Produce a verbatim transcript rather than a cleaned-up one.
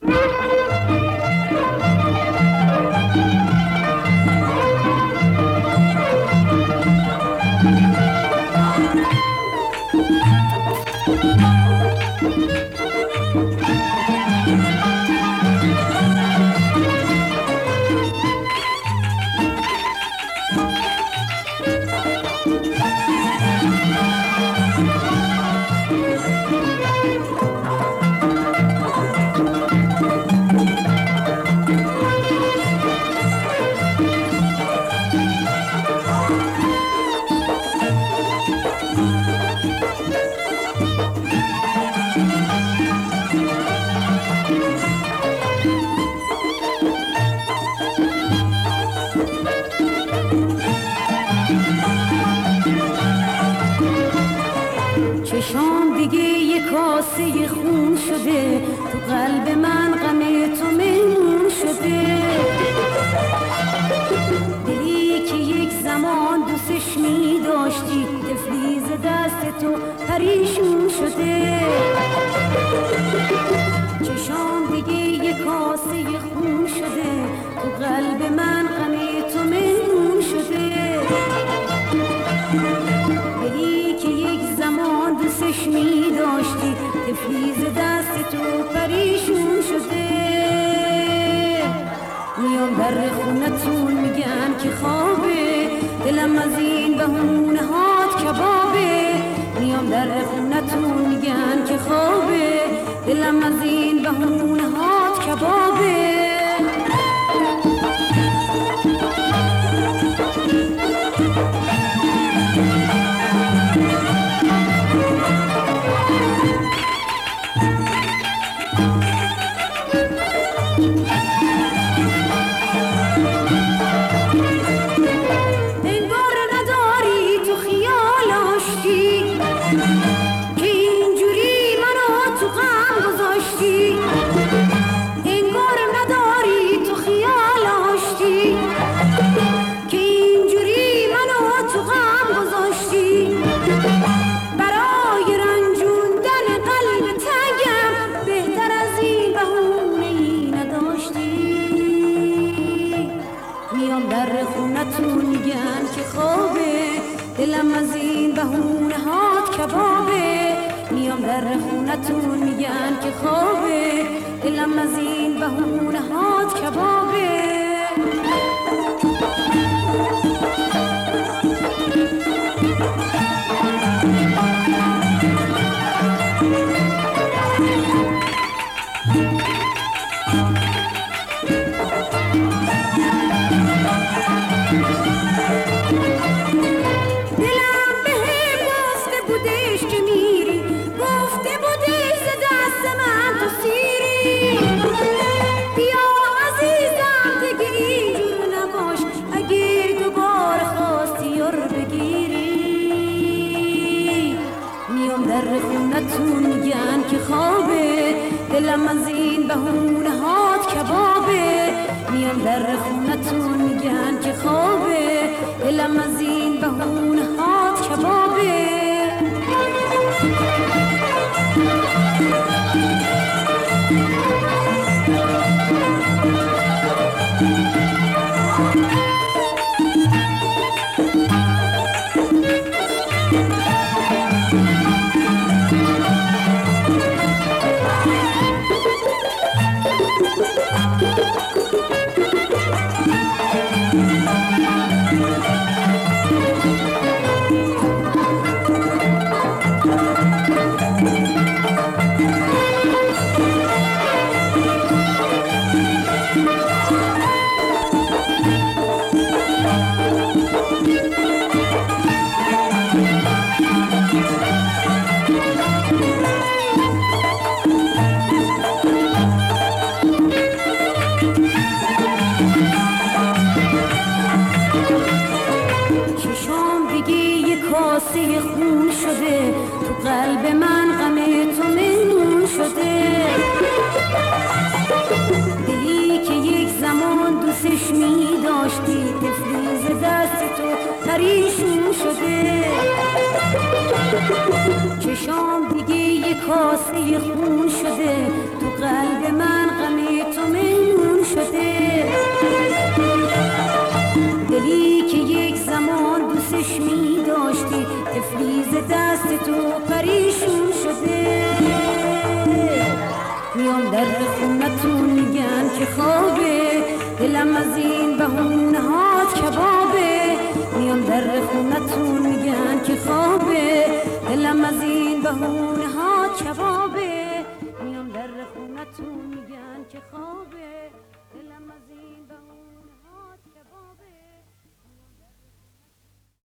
چشام دیگه یه کاسه خون شده، تو قلب من غم تو مهمون شده. دلی که یک زمان دوستش می داشتی، تفلیز دست تو پریشون شده. چشام دیگه یه کاسه خون شده، تو قلب من غم تو مهمون شده. دلی که یک زمان دوستش می داشتی، تفلیز دست تو پریشون شده. میام در خونتون میگن که خوابه، دلم از این بهونه هات کبابه. میام در خونتون میگن که خوابه، دلم از این بهونه هات کبابه. دلم از این بهونه هات کبابه. میام در خونتون میگن که خوابه، دلم از این بهونه هات کبابه. دلم از این بهونه هات کبابه. میام در خونتون میگن که خوابه، دلم از این بهونه هات کبابه. کاسه خون شده، تو قلب من غم تو مهمون شده. دلی که یک زمان دوستش می داشتی، تفلیز دست تو پریشون شده. چشام دیگه یک کاسه خون شده، تو قلب من غم دست تو پریشون شده. میام در خونتون میگن که خوابه، دلم از این بهونه هات کبابه. میام در خونتون میگن که خوابه، دلم از این بهونه هات کبابه.